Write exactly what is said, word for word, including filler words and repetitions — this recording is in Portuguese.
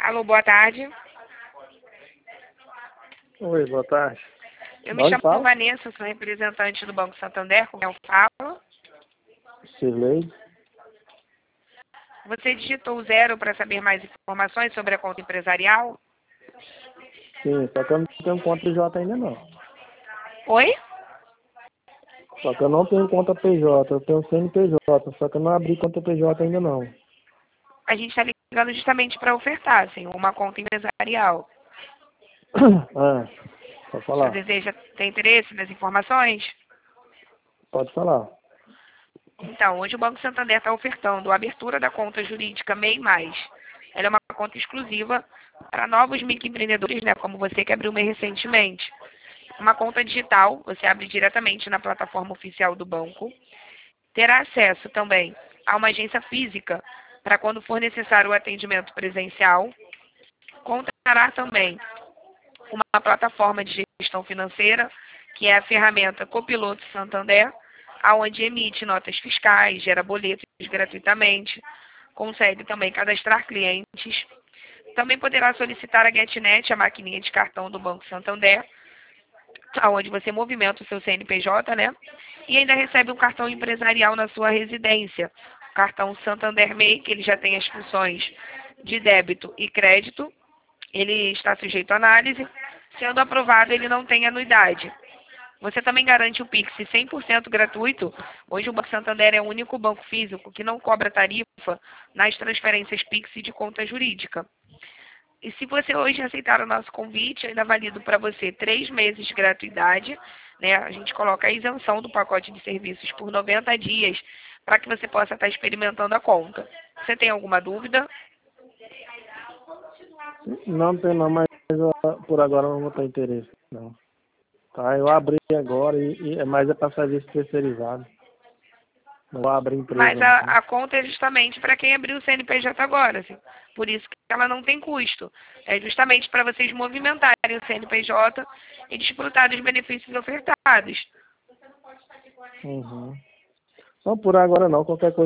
Alô, boa tarde. Oi, boa tarde. Eu me Onde chamo fala? Vanessa, sou representante do Banco Santander, com quem eu falo. Sirlei. Você digitou o zero para saber mais informações sobre a conta empresarial? Sim, só que eu não tenho conta P J ainda não. Oi? Só que eu não tenho conta P J, eu tenho C N P J, só que eu não abri conta P J ainda não. A gente está ligando justamente para ofertar, assim, uma conta empresarial. Ah, pode O senhor falar. deseja ter interesse nas informações? Pode falar. Então, hoje o Banco Santander está ofertando a abertura da conta jurídica M E I mais. Ela é uma conta exclusiva para novos microempreendedores, né, como você que abriu M E I recentemente. Uma conta digital, você abre diretamente na plataforma oficial do banco. Terá acesso também a uma agência física para quando for necessário o atendimento presencial. Contará também com uma plataforma de gestão financeira, que é a ferramenta Copiloto Santander, aonde emite notas fiscais, gera boletos gratuitamente, consegue também cadastrar clientes. Também poderá solicitar a GetNet, a maquininha de cartão do Banco Santander, onde você movimenta o seu C N P J, né? E ainda recebe um cartão empresarial na sua residência. O cartão Santander M E I, que ele já tem as funções de débito e crédito. Ele está sujeito à análise. Sendo aprovado, ele não tem anuidade. Você também garante o Pix cem por cento gratuito. Hoje o Banco Santander é o único banco físico que não cobra tarifa nas transferências Pix de conta jurídica. E se você hoje aceitar o nosso convite, ainda valido para você três meses de gratuidade, né? A gente coloca a isenção do pacote de serviços por noventa dias para que você possa estar experimentando a conta. Você tem alguma dúvida? Não tem não, mas eu, por agora eu não vou ter interesse, não. Tá, eu abri agora, e, e, mas é para serviço terceirizado. Não vou abrir Mas empresa, a, não. a conta é justamente para quem abriu o C N P J agora, assim. Por isso que ela não tem custo. É justamente para vocês movimentarem o C N P J e desfrutar dos benefícios ofertados. Uhum. Não, por agora não, qualquer coisa